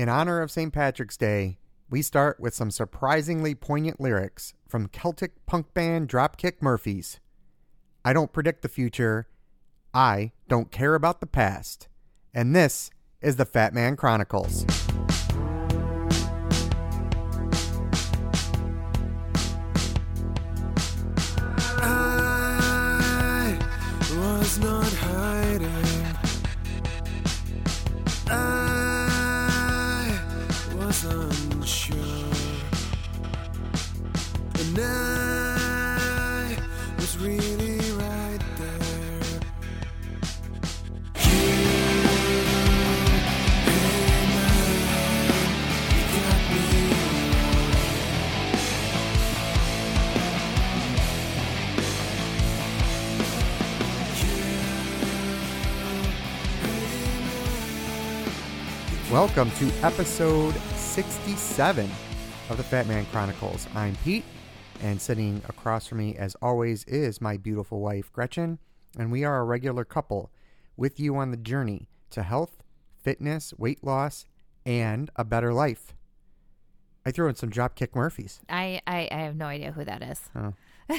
In honor of St. Patrick's Day, we start with some surprisingly poignant lyrics from Celtic punk band Dropkick Murphys. I don't predict the future. I don't care about the past. And this is the Fat Man Chronicles. I was not hiding. I was unsure. And I was really right there. You, hey man, you got me Welcome to episode 67 of the Fat Man Chronicles. I'm Pete, and sitting across from me, as always, is my beautiful wife, Gretchen, and we are a regular couple with you on the journey to health, fitness, weight loss, and a better life. I threw in some Dropkick Murphys. I have no idea who that is. Oh.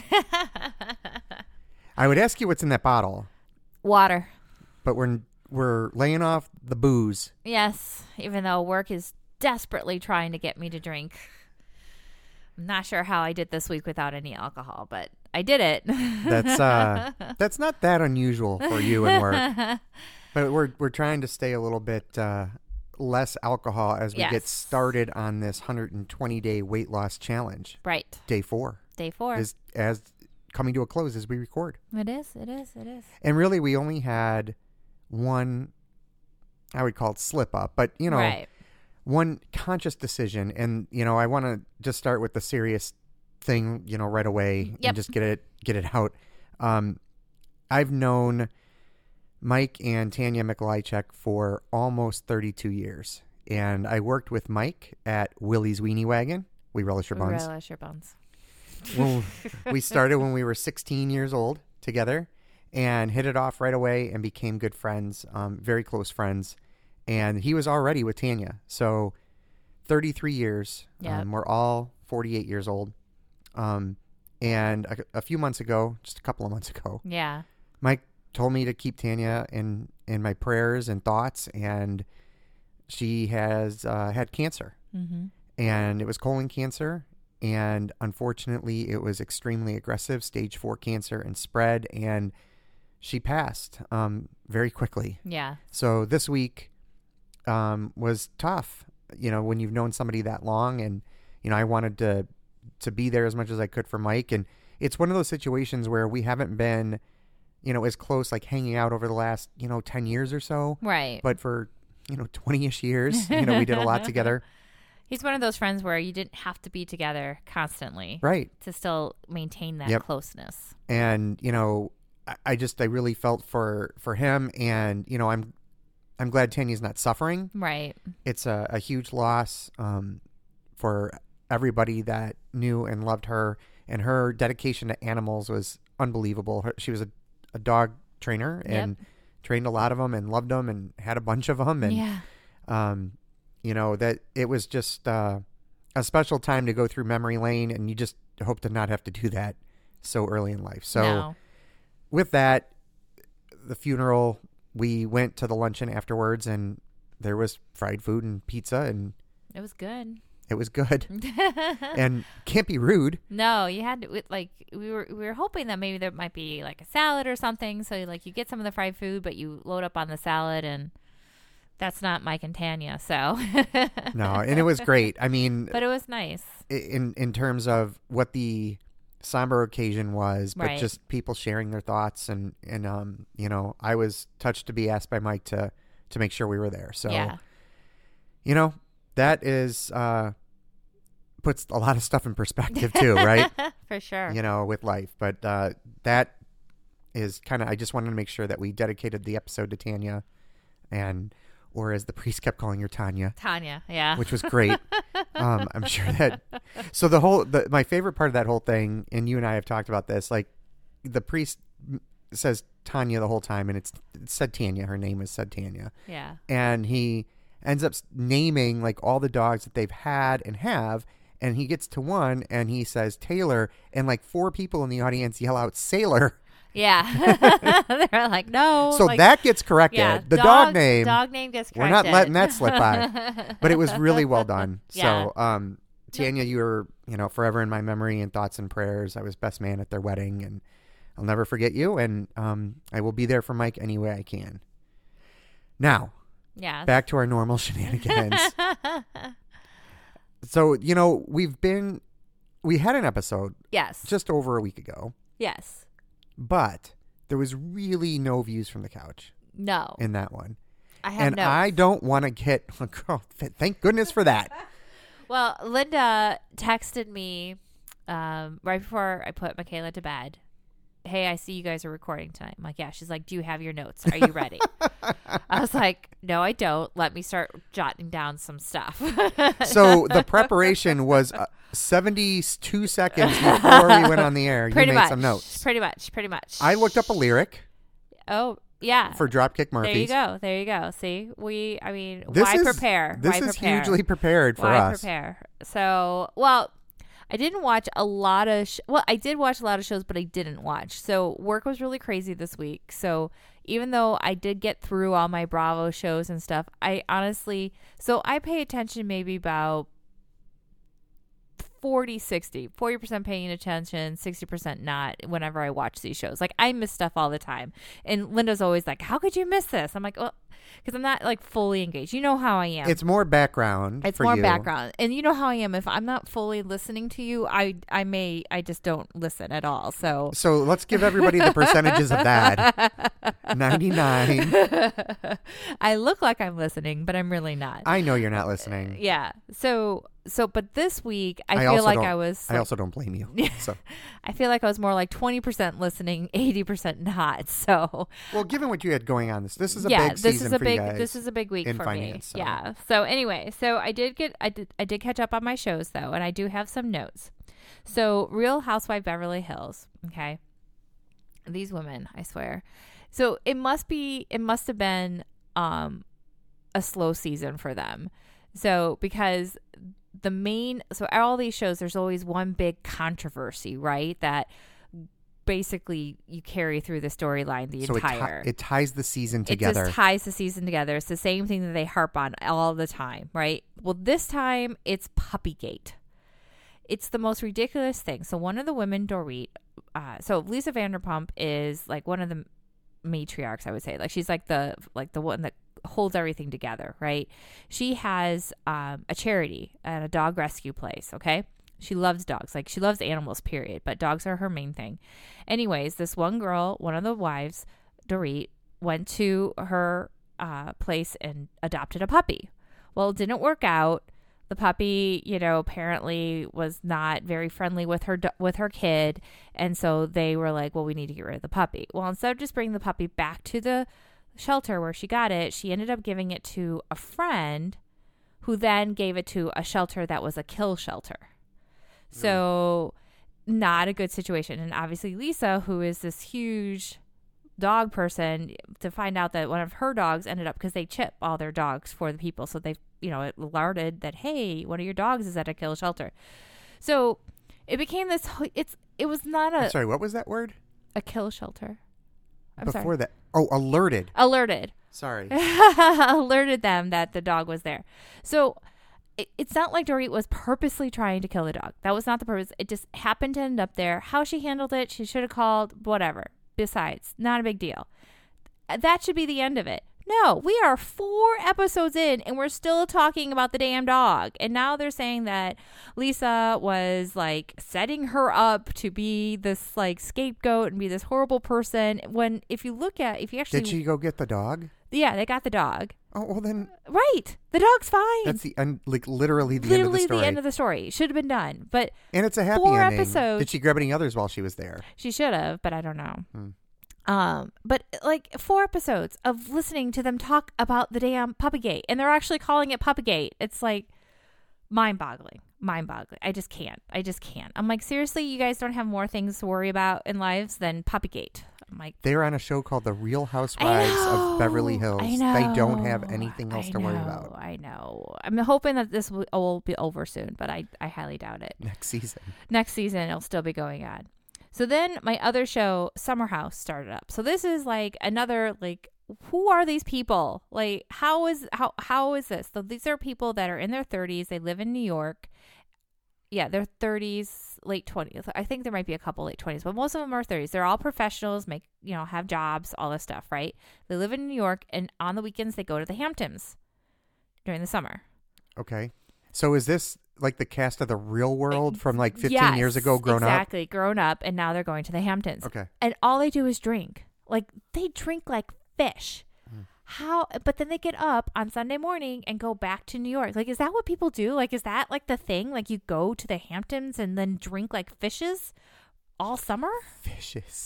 I would ask you what's in that bottle, Water. but we're laying off the booze. Yes, even though work is desperately trying to get me to drink. I'm not sure how I did this week without any alcohol, but I did it. That's not that unusual for you and work. But we're trying to stay a little bit less alcohol as we get started on this 120-day weight loss challenge. Right. Day 4. Day 4 is as coming to a close as we record. It is. And really, we only had one, I would call it slip up, but right. One conscious decision. And I want to just start with the serious thing, right away. Yep. And just get it out. I've known Mike and Tanya Mikolajczyk for almost 32 years. And I worked with Mike at Willie's Weenie Wagon. We relish your buns. Relish your buns. Well, we started when we were 16 years old together and hit it off right away and became good friends, very close friends. And he was already with Tanya. So 33 years. Yep. We're all 48 years old. And a few months ago, just a couple of months ago, Yeah. Mike told me to keep Tanya in my prayers and thoughts. And she has had cancer. Mm-hmm. And it was colon cancer. And unfortunately, it was extremely aggressive, stage 4 cancer, and spread. And she passed very quickly. Yeah. So this week was tough, when you've known somebody that long. And, I wanted to be there as much as I could for Mike. And it's one of those situations where we haven't been, as close, like hanging out over the last, 10 years or so. Right. But for, 20-ish years, we did a lot together. He's one of those friends where you didn't have to be together constantly. Right. To still maintain that closeness. And, I really felt for him, and I'm glad Tanya's not suffering. Right. It's a huge loss for everybody that knew and loved her, and her dedication to animals was unbelievable. She was a dog trainer and trained a lot of them and loved them and had a bunch of them, and that it was just a special time to go through memory lane, and you just hope to not have to do that so early in life. So. No. With that, the funeral, we went to the luncheon afterwards, and there was fried food and pizza, and It was good. it was good. And can't be rude. No, you had to, we were hoping that maybe there might be like a salad or something. So you get some of the fried food, but you load up on the salad, and that's not Mike and Tanya. So No, and it was great. I mean, but it was nice in terms of what the somber occasion was, but Right. just people sharing their thoughts, and I was touched to be asked by Mike to make sure we were there. So yeah. That is puts a lot of stuff in perspective too, right? For sure. With life. But that is I just wanted to make sure that we dedicated the episode to Tanya, or as the priest kept calling her, Tanya, yeah. which was great. I'm sure that. So my favorite part of that whole thing, and you and I have talked about this, like the priest says Tanya the whole time, and it said Tanya. Her name is said Tanya. Yeah. And he ends up naming like all the dogs that they've had and have. And he gets to one and he says Taylor, and like 4 people in the audience yell out Sailor. Yeah. They're like, no. So like, that gets corrected. yeah, the dog name. Dog name gets We're corrected. not letting that slip by. But it was really well done. Yeah. So, Tanya, you were, forever in my memory and thoughts and prayers. I was best man at their wedding, and I'll never forget you. And I will be there for Mike any way I can. Now, Yeah. back to our normal shenanigans. So, we had an episode Yes. just over a week ago, Yes. but there was really no views from the couch No. in that one. I have And no. I don't want to get, thank goodness for that. Well, Linda texted me right before I put Michaela to bed. Hey, I see you guys are recording tonight. I'm like, yeah. She's like, do you have your notes? Are you ready? I was like, no, I don't. Let me start jotting down some stuff. So the preparation was 72 seconds before we went on the air. Pretty You made much. some notes. Pretty much. I looked up a lyric Oh, yeah. for Dropkick There you Murphys. There you go. See, This why is- prepare? This Why is prepare? hugely prepared for Why us. prepare? So, well, I didn't watch a lot of I did watch a lot of shows, but I didn't watch. So work was really crazy this week. So even though I did get through all my Bravo shows and stuff, I honestly, I pay attention maybe about 40% paying attention, 60% not whenever I watch these shows. Like I miss stuff all the time. And Linda's always like, how could you miss this? I'm like, well, because I'm not like fully engaged. You know how I am. It's more background. It's for more you. background. And you know how I am. If I'm not fully listening to you, I just don't listen at all. So let's give everybody the percentages of that. 99. I look like I'm listening, but I'm really not. I know you're not listening. Yeah. So but this week I also feel like don't- I was I also don't blame you. So, I feel like I was more like 20% listening, 80% not. So well, given what you had going on, this is a yeah, big season for you guys. this is a big week in for finance, me. so. Yeah. So anyway, I did catch up on my shows though, and I do have some notes. So Real Housewife Beverly Hills. Okay. These women, I swear. So it must have been a slow season for them. So because all these shows, there's always one big controversy, right? That basically you carry through the storyline entire. It ties the season together. It just ties the season together. It's the same thing that they harp on all the time, right? Well, this time it's Puppygate. It's the most ridiculous thing. So one of the women, Dorit, so Lisa Vanderpump is like one of the matriarchs, I would say. Like she's like the one that holds everything together, right? She has a charity and a dog rescue place, okay? She loves dogs. Like she loves animals, period. But dogs are her main thing. Anyways, this one girl, one of the wives, Dorit, went to her place and adopted a puppy. Well, it didn't work out. The puppy, apparently was not very friendly with her kid. And so they were like, well, we need to get rid of the puppy. Well, instead of just bringing the puppy back to the shelter where she got it, she ended up giving it to a friend who then gave it to a shelter that was a kill shelter. So not a good situation. And obviously Lisa, who is this huge dog person, to find out that one of her dogs ended up, because they chip all their dogs for the people. So they've, it alerted that, hey, one of your dogs is at a kill shelter. So it became this, it was not I'm sorry, what was that word? a kill shelter. I'm Before sorry. that. Oh, alerted. Alerted. Sorry. Alerted them that the dog was there. So it's not like Dorit was purposely trying to kill the dog. That was not the purpose. It just happened to end up there. How she handled it, she should have called, whatever. Besides, not a big deal. That should be the end of it. No, we are 4 episodes in and we're still talking about the damn dog. And now they're saying that Lisa was like setting her up to be this like scapegoat and be this horrible person. When if you actually Did she go get the dog? Yeah, they got the dog. Oh, well then Right. The dog's fine. that's literally the end of the story. the end of the story. Should have been done. But And it's a happy 4 ending. episodes. Did she grab any others while she was there? she should have, but I don't know. But like 4 episodes of listening to them talk about the damn Puppygate, and they're actually calling it Puppygate. It's like mind-boggling. I just can't. I'm like, seriously, you guys don't have more things to worry about in lives than Puppygate. I'm like, They're on a show called The Real Housewives of Beverly Hills. I know. They don't have anything else to worry about I know. I'm hoping that this will be over soon, but I highly doubt it. next season. Next season, it'll still be going on. So then my other show, Summer House, started up. So this is like another, like, who are these people? Like, how is this? So these are people that are in their 30s. They live in New York. Yeah, their 30s, late 20s. I think there might be a couple late 20s, but most of them are 30s. They're all professionals, have jobs, all this stuff, right? They live in New York, and on the weekends they go to the Hamptons during the summer. Okay. So is this like the cast of The Real World from like 15 Yes, years ago, grown up? Exactly, grown up, and now they're going to the Hamptons. Okay. And all they do is drink. Like, they drink like fish. But then they get up on Sunday morning and go back to New York. Like, is that what people do? Like, is that like the thing? Like, you go to the Hamptons and then drink like fishes all summer? Fishes.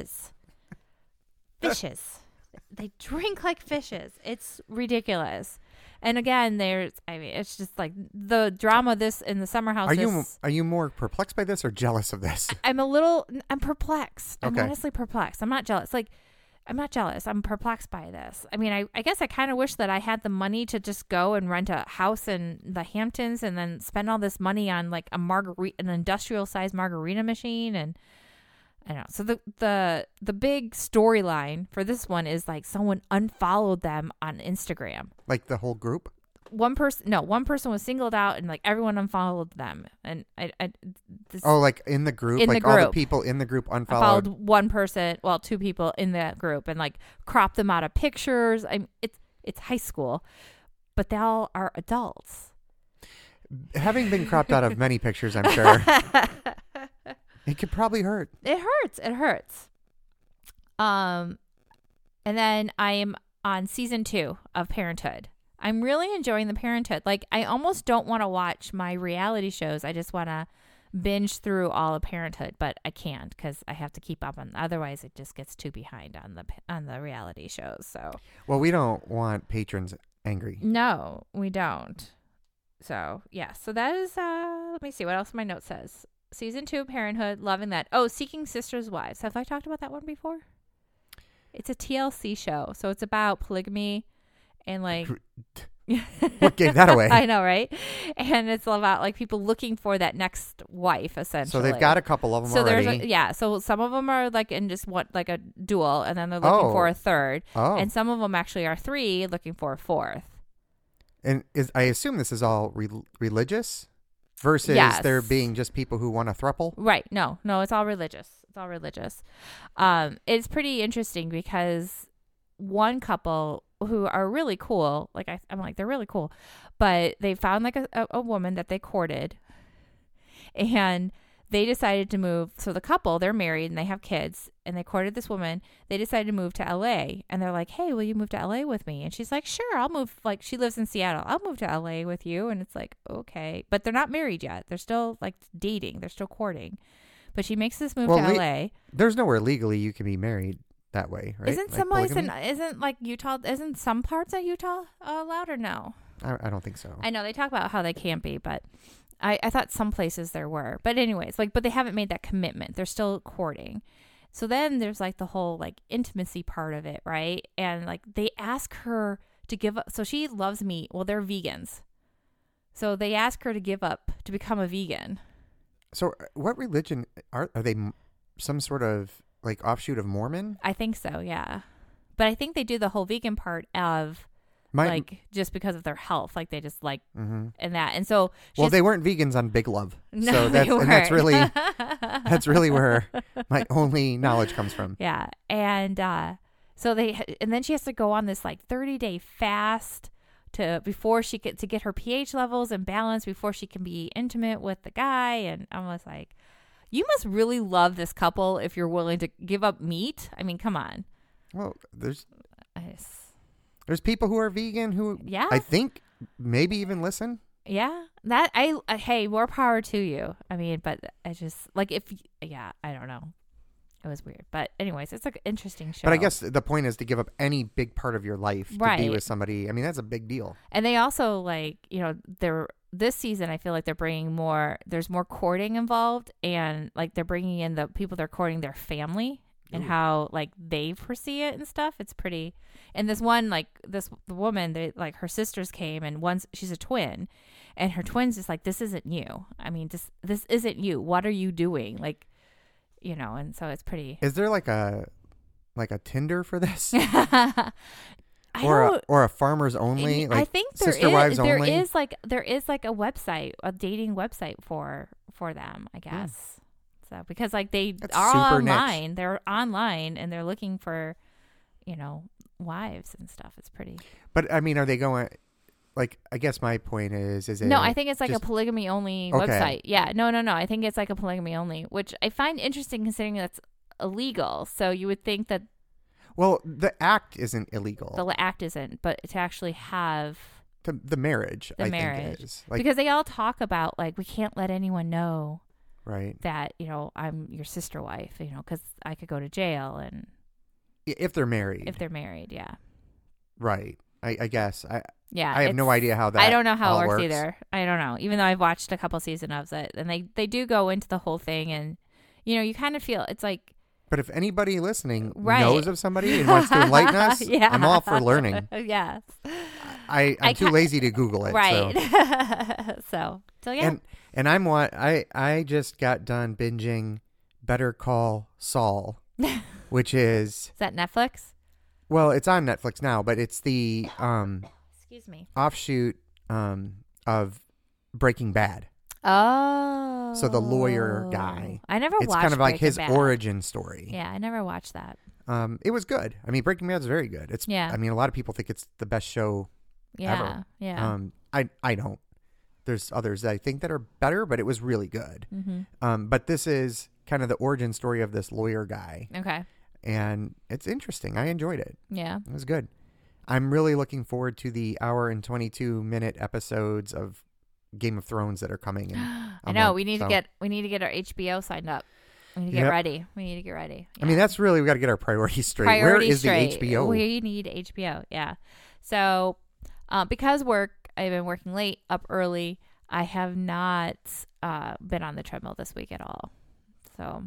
They drink like fishes. It's ridiculous. And again, it's just like the drama this in the Summer House. Are you more perplexed by this or jealous of this? I'm perplexed. I'm honestly perplexed. I'm not jealous. Like, I'm not jealous. I'm perplexed by this. I mean, I guess I kind of wish that I had the money to just go and rent a house in the Hamptons and then spend all this money on like an industrial sized margarita machine. And I don't know. So the big storyline for this one is like someone unfollowed them on Instagram. Like the whole group? One person was singled out and like everyone unfollowed them. And like in the group? In like the all the group. people in the group followed unfollowed? one person, well, two people in that group and like cropped them out of pictures. It's high school, but they all are adults. Having been cropped out of many pictures, I'm sure. It could probably hurt. It hurts. And then I am on season 2 of Parenthood. I'm really enjoying the Parenthood. Like, I almost don't want to watch my reality shows. I just want to binge through all of Parenthood, but I can't because I have to keep up on. Otherwise, it just gets too behind on the reality shows. So, well, we don't want patrons angry. No, we don't. So yeah. So that is. Let me see what else my note says. Season 2 of Parenthood, loving that. Oh, Seeking Sisters Wives. Have I talked about that one before? It's a TLC show, so it's about polygamy. And like, what gave that away? I know, right? And it's about like people looking for that next wife, essentially. So they've got a couple of them so already. So some of them are like in just like a dual, and then they're looking for a third. Oh. And some of them actually are 3 looking for a 4th. And I assume this is all religious versus there being just people who want a throuple? Right. No, it's all religious. It's pretty interesting because one couple who are really cool, like I'm like, they're really cool, but they found like a woman that they courted, and they decided to move. So the couple, they're married and they have kids, and they courted this woman. They decided to move to LA, and they're like, hey, will you move to LA with me? And she's like, sure, I'll move. Like, she lives in Seattle. I'll move to LA with you. And it's like, okay, but they're not married yet. They're still like dating. They're still courting, but she makes this move to LA. There's nowhere legally you can be married that way, right? Isn't Utah, isn't some parts of Utah allowed or no? I don't think so. I know they talk about how they can't be, but I thought some places there were. But anyways, but they haven't made that commitment. They're still courting. So then there's like the whole like intimacy part of it, right? And like they ask her to give up. So she loves meat. Well, they're vegans. So they ask her to give up to become a vegan. So what religion are they? Some sort of like offshoot of Mormon? I think so, yeah. But I think they do the whole vegan part of just because of their health, like they just like and that. And so they weren't vegans on Big Love. No, so they weren't. That's really where my only knowledge comes from. Yeah. And and then she has to go on this like 30-day fast before she to get her pH levels in balance before she can be intimate with the guy. And I was like, you must really love this couple if you're willing to give up meat. I mean, come on. Well, there's people who are vegan who I think maybe even listen. Yeah, that hey, more power to you. I mean, but I just like I don't know. It was weird, but anyways, it's like an interesting show. But I guess the point is to give up any big part of your life to be with somebody. I mean, that's a big deal. And they also this season, I feel like they're bringing there's more courting involved, and like they're bringing in the people they're courting, their family, and Ooh. how like they foresee it and stuff. It's pretty. And this one, like the woman, they like her sisters came, and she's a twin, and her twin's just like, this isn't you. I mean, this isn't you. What are you doing? Like, and so it's pretty. Is there like a Tinder for this, I don't. or a farmers only? Like I think there sister is. wives There only? is like a website, a dating website for them, I guess. So because like they That's are super niche. online, they're online and they're looking for, wives and stuff. It's pretty. But I mean, are they going? Like, I guess my point is it? No, I think it's like just- a polygamy only Okay. website. Yeah, no. I think it's like a polygamy only, which I find interesting considering that's illegal. So you would think that Well, the act isn't illegal. the act isn't, but to actually have The marriage, the I marriage, think is like because they all talk about like we can't let anyone know right. that I'm your sister wife, because I could go to jail, and If they're married, if they're married, yeah, right. I guess yeah. I have no idea how that. I don't know how all it works works either. I don't know. Even though I've watched a couple seasons of it, and they do go into the whole thing, and you kind of feel it's like But if anybody listening Right. knows of somebody and wants to enlighten us, yeah. I'm all for learning. Yes, I'm too lazy to Google it. right. So. So yeah. And I just got done binging Better Call Saul, which is Is that Netflix? well, it's on Netflix now, but it's the Excuse me. offshoot of Breaking Bad. Oh. So the lawyer guy. I never It's watched kind of like Breaking his Bad. origin story. Yeah, I never watched that. It was good. I mean, Breaking Bad's very good. It's Yeah. I mean, a lot of people think it's the best show Yeah. ever. Yeah. I don't. There's others that I think that are better, but it was really good. Mm-hmm. But this is kind of the origin story of this lawyer guy, Okay. and it's interesting. I enjoyed it. Yeah. It was good. I'm really looking forward to the hour and 22-minute episodes of Game of Thrones that are coming. In I know. We need to get our HBO signed up. We need to get Yep. ready. We need to get ready. I mean, that's really we got to get our priorities straight. Priorities Where is straight. the HBO? We need HBO. Yeah. So, because I've been working late, up early. I have not been on the treadmill this week at all. So,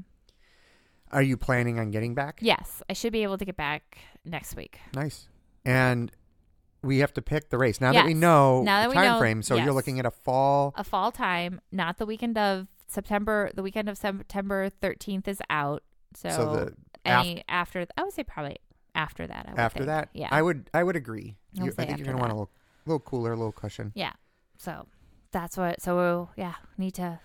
Are you planning on getting back? yes, I should be able to get back next week. Nice. And we have to pick the race now that we Yes. know Now that the we time know, frame. So yes. you're looking at a fall. A fall time, not the weekend of September. The weekend of September 13th is out. So, So after, I would say probably after that. I would after think. that, Yeah. I would agree. I would I say think you're after gonna want that. a little cooler, a little cushion. Yeah. So that's what. So yeah, need to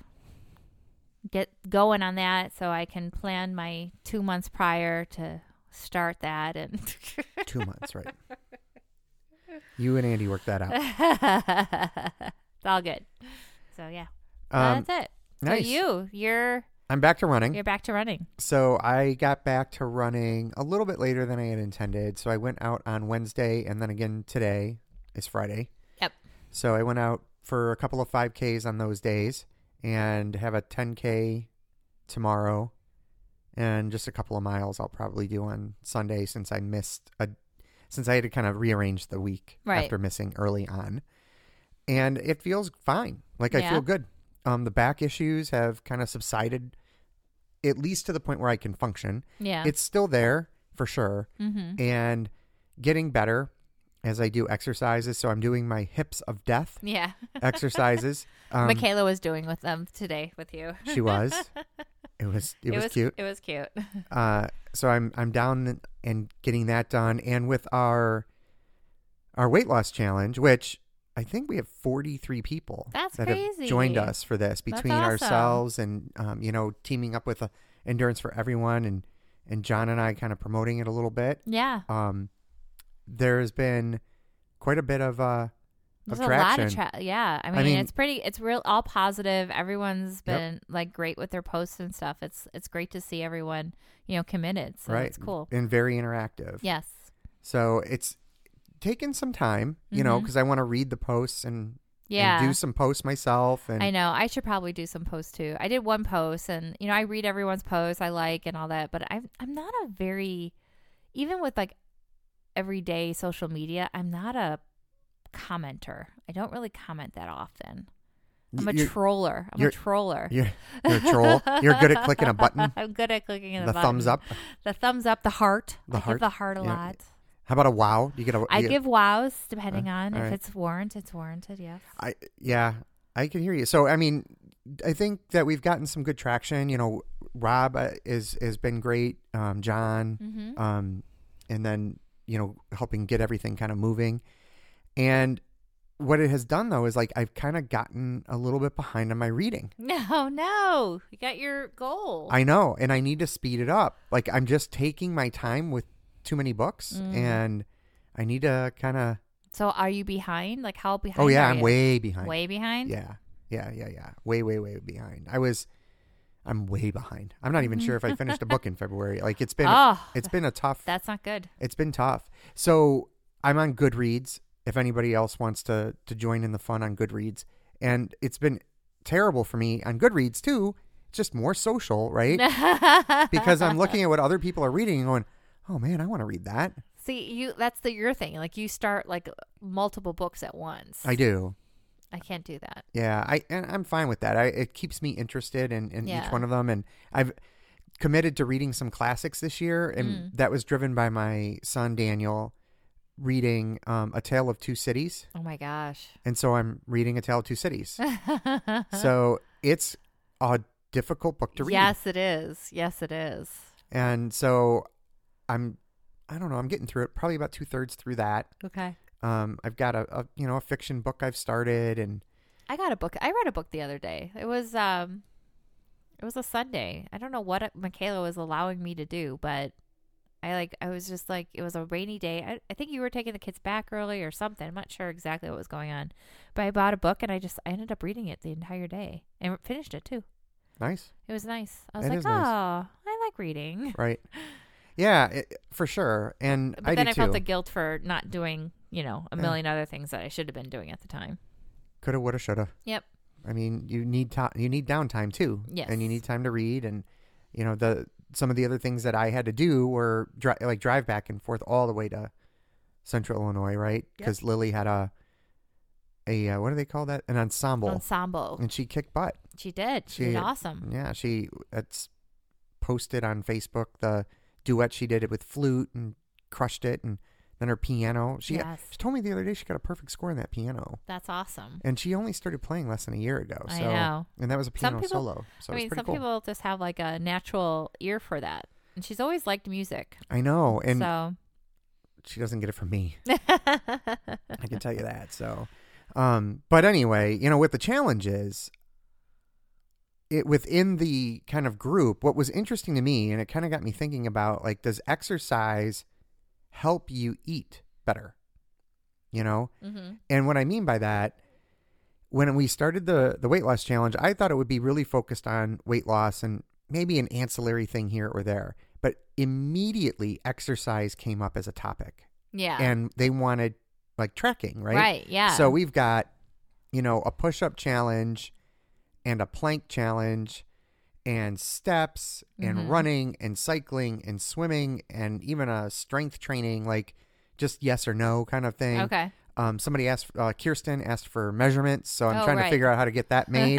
get going on that so I can plan my 2 months prior to start that and 2 months, right? You and Andy work that out. it's all good. So yeah, Um, that's it. nice. So you're I'm back to running. back to running. So I got back to running a little bit later than I had intended. So I went out on Wednesday, and then again today is Friday. Yep. So I went out for a couple of 5Ks on those days and have a 10K tomorrow, and just a couple of miles I'll probably do on Sunday since I had to kind of rearrange the week Right. after missing early on. And it feels fine. Like I Yeah. feel good. The back issues have kind of subsided, at least to the point where I can function. Yeah. It's still there for sure, mm-hmm. and getting better as I do exercises. So I'm doing my hips of death Yeah. exercises. Michaela was doing with them today with you. She was. It was cute. It was cute. So I'm down and getting that done, and with our weight loss challenge, which I think we have 43 people That's that crazy. have joined us for this between awesome. ourselves and teaming up with Endurance for Everyone and John and I kind of promoting it a little bit. Yeah. There's been quite a bit of There's traction. a lot of yeah. I mean, it's real all positive. Everyone's been like great with their posts and stuff. It's great to see everyone, committed. So right. it's cool. And very interactive. Yes. So it's taken some time, because I want to read the posts and do some posts myself. And I know. I should probably do some posts too. I did one post, and I read everyone's posts I like and all that, but I'm not a very, even with like everyday social media, I'm not a commenter. I don't really comment that often. I'm a You're- troller. I'm a troller. You're a troll. You're good at clicking a button. I'm good at clicking The button. thumbs up. The thumbs up. The heart. The I heart? give the heart a Yeah. lot. How about a wow? You get a. I you get- give wows depending on all if right. it's warranted. It's warranted. Yes. I can hear you. So I mean, I think that we've gotten some good traction. You know, Rob has been great. John, Mm-hmm. and then helping get everything kind of moving. And what it has done though is like I've kind of gotten a little bit behind on my reading. No. You got your goal. I know, and I need to speed it up. Like I'm just taking my time with too many books, and I need to kind of. So are you behind? Like how behind? Oh yeah, are I'm you? way behind. Way behind? Yeah. Way behind. I'm way behind. I'm not even sure if I finished a book in February. Like it's been a tough. That's not good. It's been tough. So I'm on Goodreads. If anybody else wants to join in the fun on Goodreads, and it's been terrible for me on Goodreads too. It's just more social, right? Because I'm looking at what other people are reading and going, "Oh man, I want to read that." See, that's your thing. Like you start like multiple books at once. I do. I can't do that. Yeah, I'm fine with that. It keeps me interested in Yeah. each one of them, and I've committed to reading some classics this year, and that was driven by my son Daniel reading A Tale of Two Cities, Oh my gosh. and so I'm reading A Tale of Two Cities. So it's a difficult book to read. Yes, it is. Yes, it is. And so I don't know, I'm getting through it, probably about 2/3 through that. Okay. I've got a fiction book I've started, and I got a book. I read a book the other day. It was a Sunday. I don't know what Michaela was allowing me to do, but I was just like, it was a rainy day. I think you were taking the kids back early or something. I'm not sure exactly what was going on, but I bought a book and I ended up reading it the entire day and finished it too. nice, It was nice. I was It like, is oh, nice. I like reading. right? Yeah, for sure. And But then do I felt too. the guilt for not doing, a million other things that I should have been doing at the time. Coulda, woulda, shoulda. Yep. I mean, you need downtime too. Yes. And you need time to read, and some of the other things that I had to do were drive back and forth all the way to Central Illinois, right? Because Lily had a what do they call that? An ensemble, and she kicked butt. She did. She did awesome. Yeah, that's posted on Facebook the duet she did it with flute and crushed it, and then her piano. She told me the other day she got a perfect score on that piano. That's awesome. And she only started playing less than a year ago. So, I know. And that was a piano people- solo. So it's pretty some cool. people just have like a natural ear for that. And she's always liked music. I know. And So she doesn't get it from me. I can tell you that. So, but anyway, what the challenge is, within the kind of group, what was interesting to me, and it kind of got me thinking about, like, does exercise help you eat better? Mm-hmm. And what I mean by that, when we started the weight loss challenge, I thought it would be really focused on weight loss and maybe an ancillary thing here or there. But immediately exercise came up as a topic. Yeah. And they wanted like trekking, right? Right, yeah. So we've got, a push-up challenge and a plank challenge and steps and running and cycling and swimming and even a strength training, like just yes or no kind of thing. Okay. Somebody asked, Kirsten asked for measurements, so I'm trying to right. figure out how to get that made.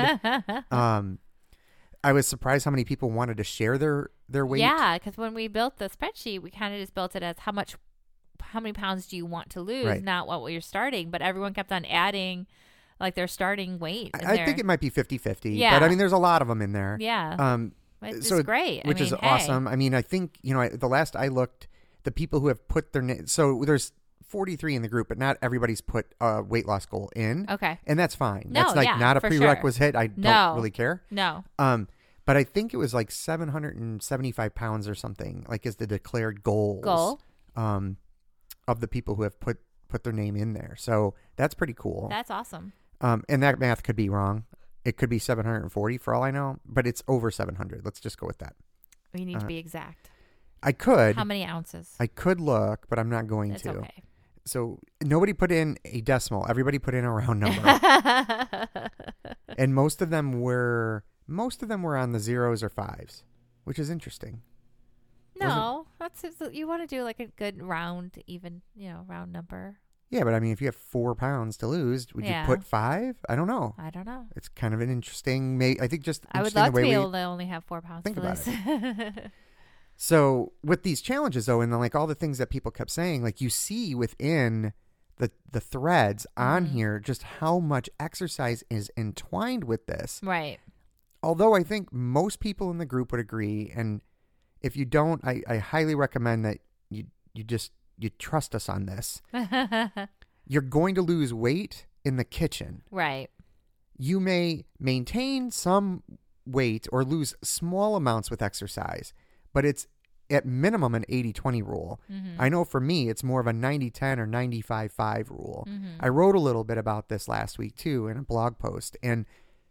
I was surprised how many people wanted to share their weight. Yeah, because when we built the spreadsheet, we kind of just built it as how many pounds do you want to lose, Right. not what you're starting. But everyone kept on adding like their starting weight. I think it might be 50-50. Yeah. But I mean, there's a lot of them in there. Yeah. It's so great. Which is awesome. I mean, I think, the last I looked, the people who have put their name, so there's 43 in the group, but not everybody's put a weight loss goal in. Okay. And that's fine. No, that's like yeah, not a for sure. prerequisite. I don't really care. No. But I think it was like 775 pounds or something, like is the declared goal. Of the people who have put their name in there. So that's pretty cool. That's awesome. And that math could be wrong. It could be 740 for all I know, but it's over 700. Let's just go with that. We need to be exact. I could. How many ounces? I could look, but I'm not going It's to. okay. So nobody put in a decimal. Everybody put in a round number. And most of them were on the 0s or 5s, which is interesting. No, you want to do like a good round, even, round number. Yeah, but I mean, if you have 4 pounds to lose, would Yeah. you put 5? I don't know. I don't know. It's kind of an interesting. I think just I would interesting love the to way be we able to only have 4 pounds think to about lose. So with these challenges though, and then like all the things that people kept saying, like you see within the threads on here just how much exercise is entwined with this. Right. Although I think most people in the group would agree, and if you don't, I highly recommend that you trust us on this. You're going to lose weight in the kitchen. Right. You may maintain some weight or lose small amounts with exercise, but it's at minimum an 80-20 rule. I know for me, it's more of a 90-10 or 95-5 rule. I wrote a little bit about this last week too in a blog post. And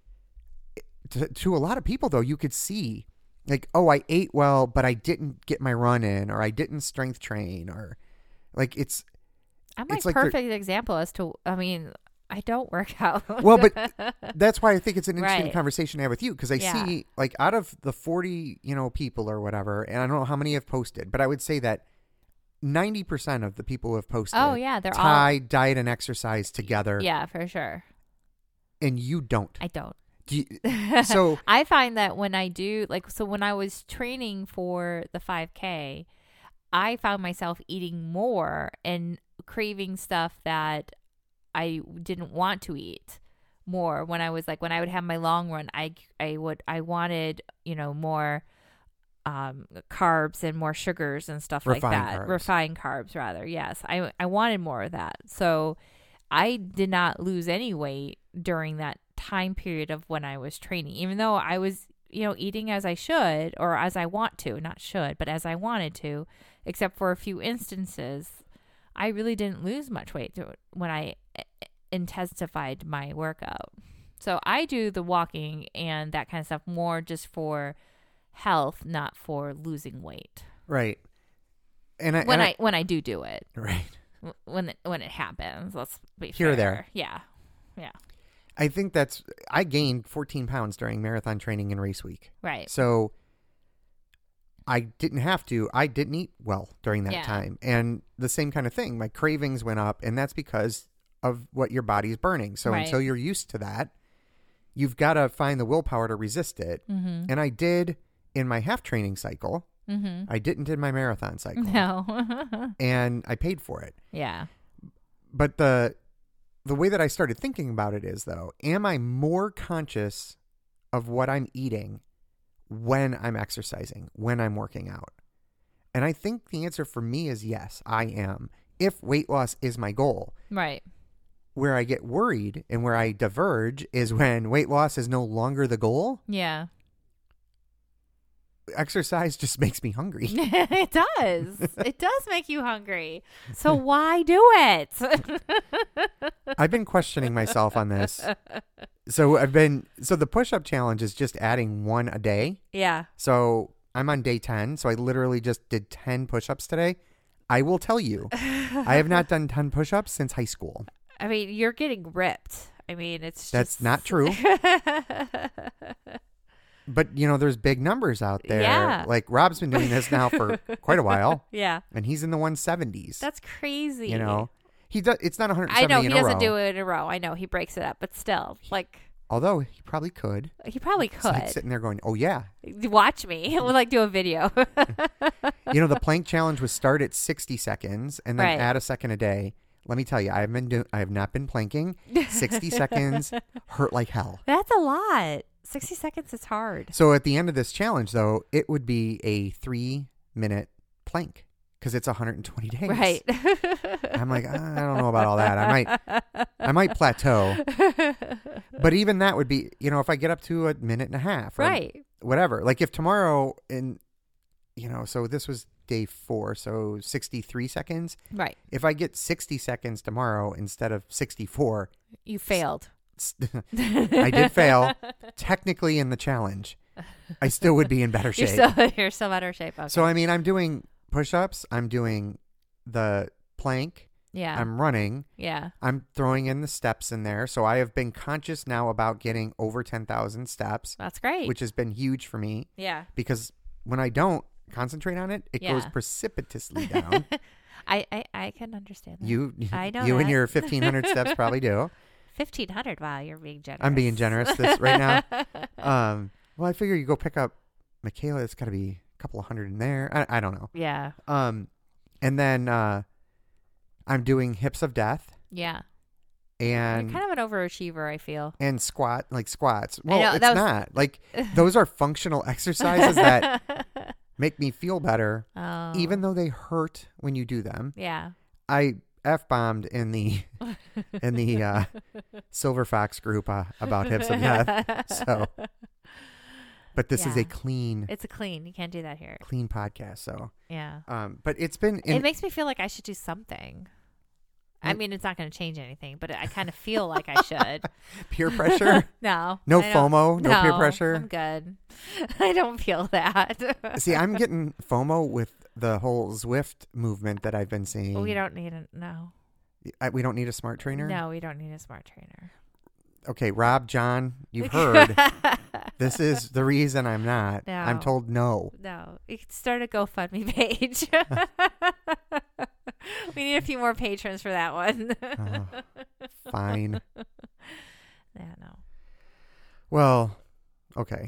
to a lot of people though, you could see like, oh, I ate well, but I didn't get my run in, or I didn't strength train, or like I'm it's like like perfect example as to, I mean, I don't work out. well, but that's why I think it's an interesting Right. conversation to have with you, because I Yeah. see like out of the 40, people or whatever, and I don't know how many have posted, but I would say that 90% of the people who have posted Oh, yeah. They're tie diet and exercise together, Yeah, for sure. and you don't. I don't. Do you, so I find that when I do, like, so when I was training for the 5K, I found myself eating more and craving stuff that I didn't want to eat more. When I was like, when I would have my long run, I wanted, more carbs and more sugars and stuff like Refined that. carbs. Refined carbs, rather. Yes. I wanted more of that. So I did not lose any weight during that time period of when I was training, even though I was, eating as I should, or as I want to, not should, but as I wanted to, except for a few instances. I really didn't lose much weight when I intensified my workout. So I do the walking and that kind of stuff more just for health, not for losing weight. right, and When I do it, right. when it happens, let's be Here or fair. there. Yeah. I think I gained 14 pounds during marathon training and race week. Right. So I didn't eat well during that Yeah. time. And the same kind of thing, my cravings went up, and that's because of what your body's burning. So Right. until you're used to that, you've got to find the willpower to resist it. Mm-hmm. And I did in my half training cycle. Mm-hmm. I didn't in my marathon cycle. No. And I paid for it. Yeah. But the way that I started thinking about it is, though, am I more conscious of what I'm eating when I'm exercising, when I'm working out? And I think the answer for me is yes, I am. If weight loss is my goal. Right. Where I get worried and where I diverge is when weight loss is no longer the goal. Yeah. Exercise just makes me hungry. It does. It does make you hungry. So why do it? I've been questioning myself on this. So the push-up challenge is just adding one a day. Yeah. So I'm on day 10. So I literally just did 10 push-ups today. I will tell you, I have not done 10 push-ups since high school. I mean, you're getting ripped. I mean, That's just... not true. But, there's big numbers out there. Yeah. Like Rob's been doing this now for quite a while, Yeah. and he's in the 170s. That's crazy. He does. It's not 170 I know he in a row. doesn't do it in a row. I know he breaks it up, but still, like, Although he probably could. he probably It's like could. sitting there going, oh, yeah. Watch me. We'll like do a video. The plank challenge was start at 60 seconds and then Right. add a second a day. Let me tell you, I have not been planking. 60 seconds hurt like hell. That's a lot. 60 seconds is hard. So at the end of this challenge, though, it would be a 3-minute plank because it's 120 days. Right. I'm like, I don't know about all that. I might plateau. But even that would be, if I get up to a minute and a half, or Right. whatever. Like if tomorrow so this was day 4, so 63 seconds. Right. If I get 60 seconds tomorrow instead of 64, You failed. I did fail technically in the challenge. I still would be in better shape. You're still better shape. Okay. So, I mean, I'm doing push-ups. I'm doing the plank. yeah. I'm running. Yeah. I'm throwing in the steps in there. So I have been conscious now about getting over 10,000 steps, That's great. which has been huge for me yeah. because when I don't concentrate on it, it goes Yeah. precipitously down. I can understand that. You I know you and that. your 1,500 steps probably do. 1,500. Wow, you're being generous. I'm being generous right now. Well, I figure you go pick up Michaela. It's got to be a couple of hundred in there. I don't know. Yeah. And then I'm doing hips of death Yeah. and You're kind of an overachiever, I feel. and squats. Well, know, it's that was- not like those are functional exercises that make me feel better, Oh. even though they hurt when you do them. Yeah. I F-bombed in the Silver Fox group about hips of death. So, but this is Yeah. a clean It's a clean. You can't do that here. podcast. So, Yeah. but it's been It makes me feel like I should do something. I Mm. mean, it's not going to change anything, but I kind of feel like I should. peer pressure. No. No I don't- FOMO, no peer pressure? I'm good. I don't feel that. See, I'm getting FOMO with the whole Zwift movement that I've been seeing. We don't need a no. We don't need a smart trainer. No, we don't need a smart trainer. Okay, Rob, John, you've heard. This is the reason I'm not. No. I'm told no. No, you can start a GoFundMe page. We need a few more patrons for that one. Oh, fine. Yeah, no. Well, okay.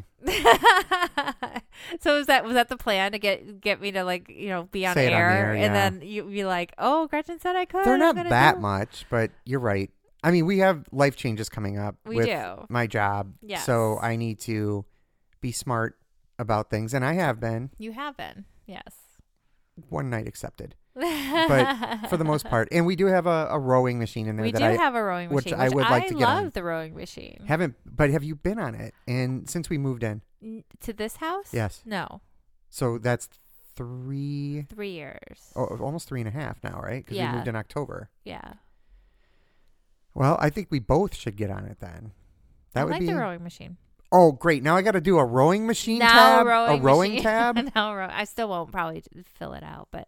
So was that the plan to get me to be on Say it on air, the air, yeah. and then you be like, oh, Gretchen said I could. They're I'm not gonna that do it." much, but you're right. I mean, we have life changes coming up We with do. my job. Yes. So I need to be smart about things, and I have been. You have been, yes. One night accepted. But for the most part. And we do have a rowing machine in there we that do I have a rowing which machine. I would like to get love on. the rowing machine. but have you been on it? And since we moved in? To this house? Yes. No, So that's 3 3 years. almost 3.5 now, right? Because Yeah. we moved in October. Yeah. Well, I think we both should get on it then. That I would like be the rowing machine. Oh, great. Now I got to do a rowing machine Now tab? rowing a rowing machine. tab? I still won't probably fill it out, but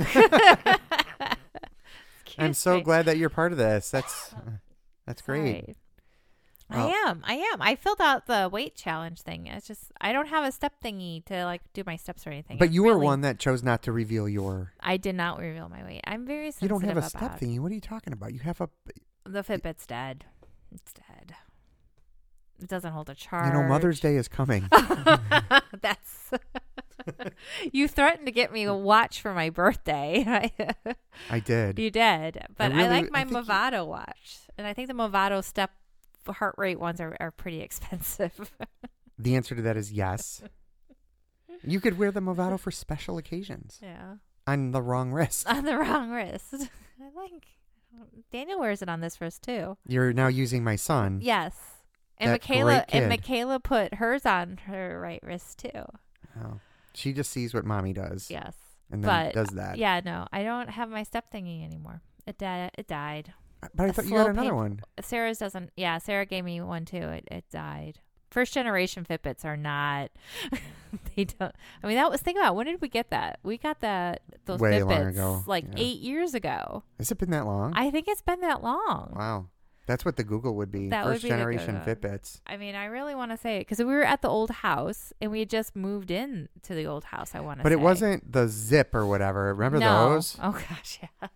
I'm so glad that you're part of this. That's great. Sorry. I am. I filled out the weight challenge thing. It's just I don't have a step thingy to do my steps or anything. But I'm you were really- one that chose not to reveal your... I did not reveal my weight. I'm very sensitive You don't have a about step thingy. What are you talking about? You have a... The Fitbit's dead. It's dead. It doesn't hold a charge. You know, Mother's Day is coming. That's you threatened to get me a watch for my birthday. I did. You did, but I really- like my I think you- Movado watch, and I think the Movado step heart rate ones are pretty expensive. The answer to that is yes. You could wear the Movado for special occasions Yeah, on the wrong wrist. on the wrong wrist. I like. Daniel wears it on this wrist too. You're now using my son. Yes, and That great kid. Michaela put hers on her right wrist too. Oh. She just sees what mommy does Yes, and then but does that. yeah, no, I don't have my step thingy anymore. It died. But I a thought you slow got another pain- one. Sarah's doesn't. Yeah, Sarah gave me one too. It died. First generation Fitbits are not. They don't. I mean, think about when did we get that? We got those Way Fitbits long ago, yeah. 8 years ago. Has it been that long? I think it's been that long. Wow. That's what the Google would be. That would First be the generation Google. Fitbits. I mean, I really want to say it because we were at the old house and we had just moved in to the old house. I want to, But it wasn't the Zip or whatever. Remember no. those? Oh gosh, yeah.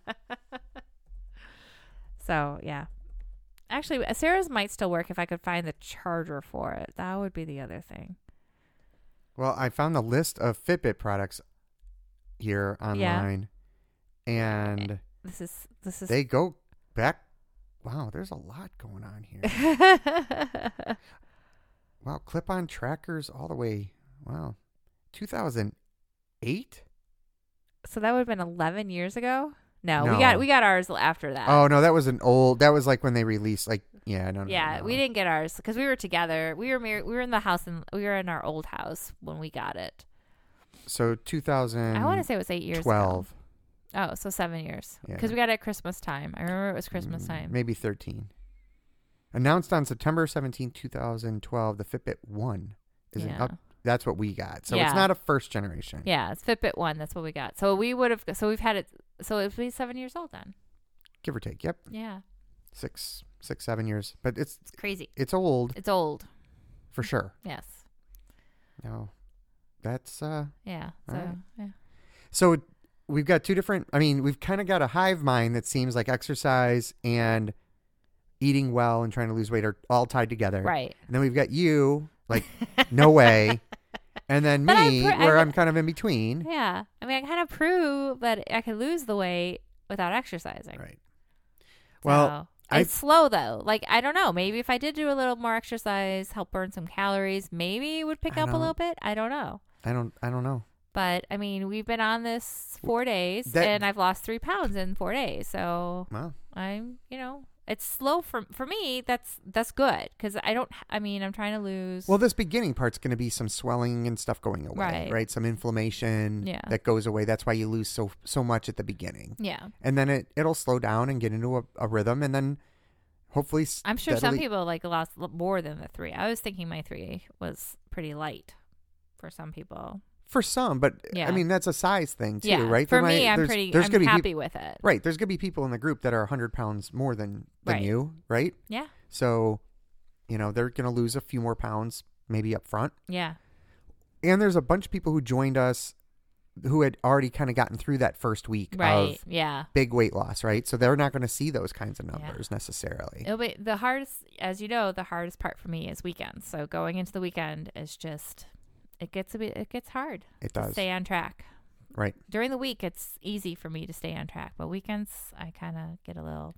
So yeah, actually, Sarah's might still work if I could find the charger for it. That would be the other thing. Well, I found the list of Fitbit products here online, and This is they go back. Wow, there's a lot going on here. Wow, clip-on trackers all the way. Wow, 2008. So that would have been 11 years ago. No, No. we got ours after that. Oh no, that was an old. That was like when they released. Like, yeah, no. Yeah, we didn't get ours because we were together. We were married. We were in the house and we were in our old house when we got it. So 2000. I want to say it was 8 years 12. ago. Oh, so 7 years. Yeah. Because we got it at Christmas time. I remember it was Christmas time. Maybe 13. Announced on September 17, 2012, the Fitbit 1 is an Yeah. up. That's what we got. So Yeah. it's not a first generation. Yeah, it's Fitbit 1. That's what we got. So we would have. So we've had it. So it would be 7 years old then. Give or take. Yep. Yeah, 6, 7 years. But it's crazy. it's old It's old. for sure. Yes. No. That's Yeah. So All right. yeah. so we've got two different. I mean, we've kind of got a hive mind that seems like exercise and eating well and trying to lose weight are all tied together. Right. And then we've got you, like, no way. And then But me, I'm kind of in between. Yeah. I mean, I kind of prove that I can lose the weight without exercising. Right. Well, it's slow though. Like, I don't know. Maybe if I did do a little more exercise, help burn some calories, maybe it would pick up a little bit. I don't know. I don't know. But I mean, we've been on this 4 days and I've lost 3 pounds in 4 days. So Wow. I'm, it's slow for me. That's good. Cause I'm trying to lose. Well, this beginning part's going to be some swelling and stuff going away, right? Some inflammation that goes away. That's why you lose so much at the beginning. Yeah. And then it'll slow down and get into a rhythm, and then hopefully I'm sure some people lost more than the 3. I was thinking my 3 was pretty light for some people. For some, but I mean, that's a size thing too, right? For me, I'm happy with it. Right. There's going to be people in the group that are 100 pounds more than you, right? Yeah. So, they're going to lose a few more pounds maybe up front. Yeah. And there's a bunch of people who joined us who had already kind of gotten through that first week of big weight loss, right? So they're not going to see those kinds of numbers necessarily. It'll be the hardest, as you know, the hardest part for me is weekends. So going into the weekend is just... It gets hard. It does. To stay on track. Right. During the week, it's easy for me to stay on track, but weekends, I kind of get a little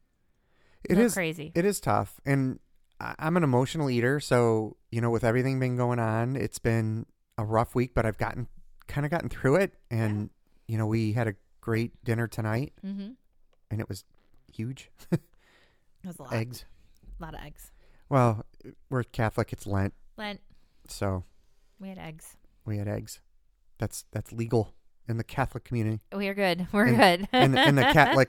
crazy. It is tough, and I'm an emotional eater, so with everything been going on, it's been a rough week, but I've gotten through it, and we had a great dinner tonight, and it was huge. It was a lot. Eggs. A lot of eggs. Well, we're Catholic. It's Lent. So. We had eggs. That's legal in the Catholic community. We are good. We're good. in the Catholic.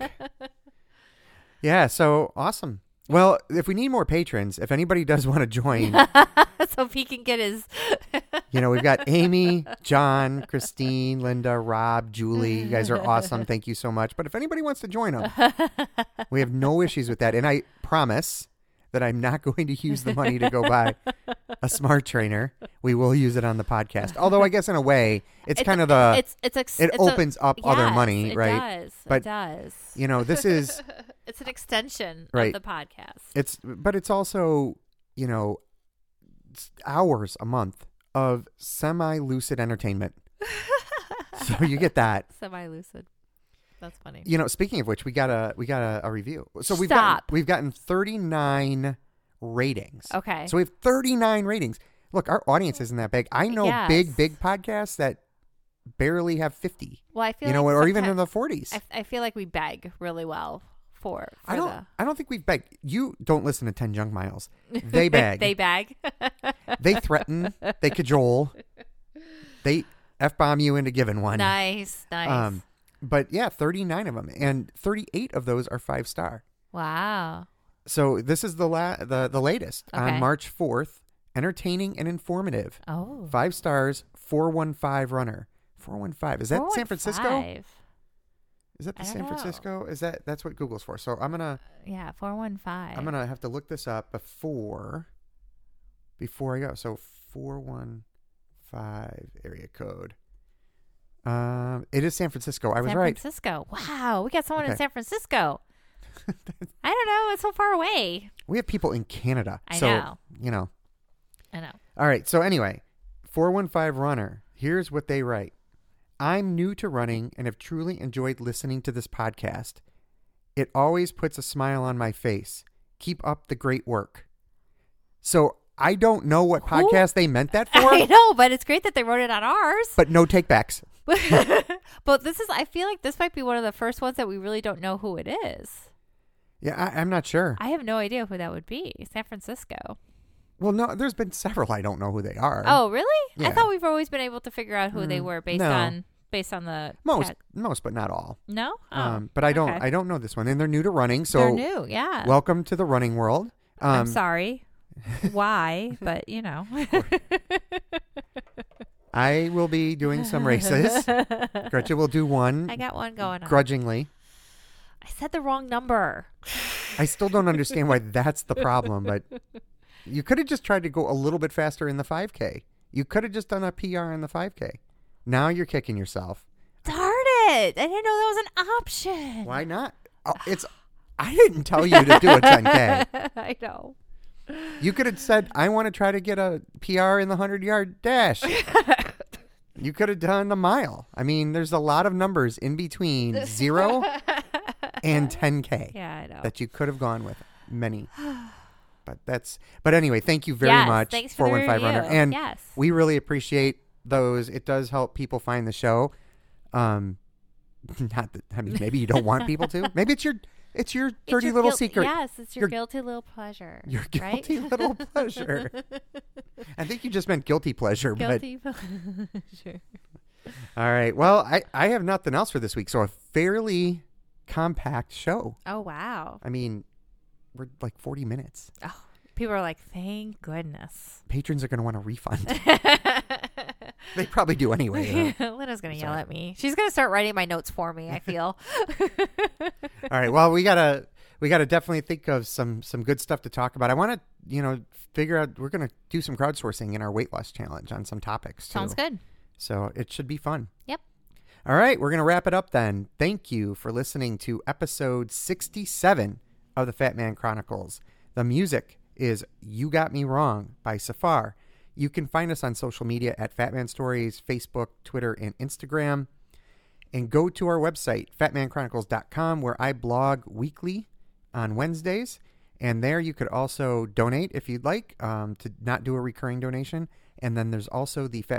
Yeah, so awesome. Well, if we need more patrons, if anybody does want to join. So if he can get his. We've got Amy, John, Christine, Linda, Rob, Julie. You guys are awesome. Thank you so much. But if anybody wants to join them, we have no issues with that. And I promise that I'm not going to use the money to go buy a smart trainer. We will use it on the podcast. Although I guess in a way, it opens up other money, right? It does. This is it's an extension of the podcast. It's also, hours a month of semi-lucid entertainment. So you get that. Semi-lucid. That's funny. Speaking of which, we got a review. So we've gotten 39 ratings. Okay. So we have 39 ratings. Look, our audience isn't that big. I know big podcasts that barely have 50. Well, I feel or even in the 40s. I feel like we beg really well for I don't think we've begged. You don't listen to 10 Junk Miles. They beg. They beg. They threaten. They cajole. They F-bomb you into giving one. Nice. But yeah, 39 of them, and 38 of those are 5-star. Wow. So this is the latest on March 4th. Entertaining and informative. Oh. 5 stars. 415 runner. 415. Is that 415? San Francisco? Is that the San Francisco? That's what Google's for? So I'm gonna. 415. I'm gonna have to look this up before I go. So 415 area code. It is San Francisco. I was right. San Francisco. Wow, we got someone in San Francisco. I don't know. It's so far away. We have people in Canada. I know. I know. All right. So anyway, 415 runner. Here's what they write. I'm new to running and have truly enjoyed listening to this podcast. It always puts a smile on my face. Keep up the great work. So I don't know what podcast they meant that for. I know, but it's great that they wrote it on ours. But no takebacks. But I feel like this might be one of the first ones that we really don't know who it is. Yeah, I'm not sure. I have no idea who that would be. San Francisco. Well, no, there's been several I don't know who they are. Oh, really? Yeah. I thought we've always been able to figure out who they were based on the most, but not all. No. Oh, but I don't know this one, and they're new to running. So they're new, yeah. Welcome to the running world. I'm sorry. Why? But I will be doing some races. Gretchen will do one. I got one going on. Grudgingly. I said the wrong number. I still don't understand why that's the problem, but you could have just tried to go a little bit faster in the 5K. You could have just done a PR in the 5K. Now you're kicking yourself. Darn it. I didn't know that was an option. Why not? Oh, I didn't tell you to do a 10K. I know. You could have said, I want to try to get a PR in the 100-yard dash. You could have done the mile. I mean, there's a lot of numbers in between 0 and 10K Yeah, I know. that you could have gone with. Many. But anyway, thank you very much, Thanks for the 415 Runner. review. And Yes. we really appreciate those. It does help people find the show. Not that, I mean, maybe you don't want people to. Maybe it's your dirty little secret. Yes, it's your Your- guilty little pleasure. Your right? guilty little pleasure. I think you just meant guilty pleasure. Guilty pleasure. But all right. Well, I have nothing else for this week. So a fairly compact show. Oh, wow. I mean, we're like 40 minutes. Oh, people are like, thank goodness. Patrons are going to want a refund. They probably do anyway. Lena's going to yell at me. She's going to start writing my notes for me, I feel. All right. Well, we gotta definitely think of some good stuff to talk about. I want to, figure out, we're going to do some crowdsourcing in our weight loss challenge on some topics too. Sounds good. So it should be fun. Yep. All right. We're going to wrap it up then. Thank you for listening to episode 67 of the Fat Man Chronicles. The music is You Got Me Wrong by Safar. You can find us on social media at Fat Man Stories, Facebook, Twitter, and Instagram. And go to our website, fatmanchronicles.com, where I blog weekly on Wednesdays. And there you could also donate if you'd like, to not do a recurring donation. And then there's also the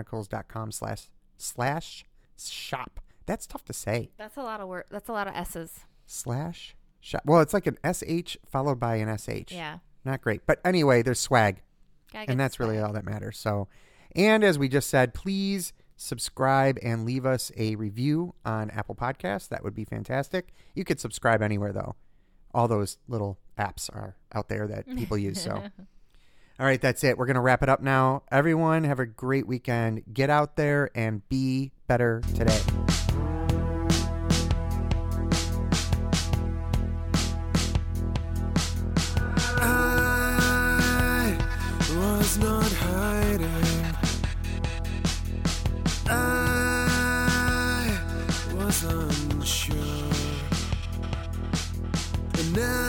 fatmanchronicles.com/shop. That's tough to say. That's a lot of work. That's a lot of S's. /shop. Well, it's like an SH followed by an SH. Yeah. Not great. But anyway, there's swag. Gotta get And that's the really swag. all that matters. So, and as we just said, please subscribe and leave us a review on Apple Podcasts. That would be fantastic. You could subscribe anywhere, though. All those little apps are out there that people use. So, all right, that's it. We're going to wrap it up now. Everyone, have a great weekend. Get out there and be better today. I was not hiding. I was unsure. And now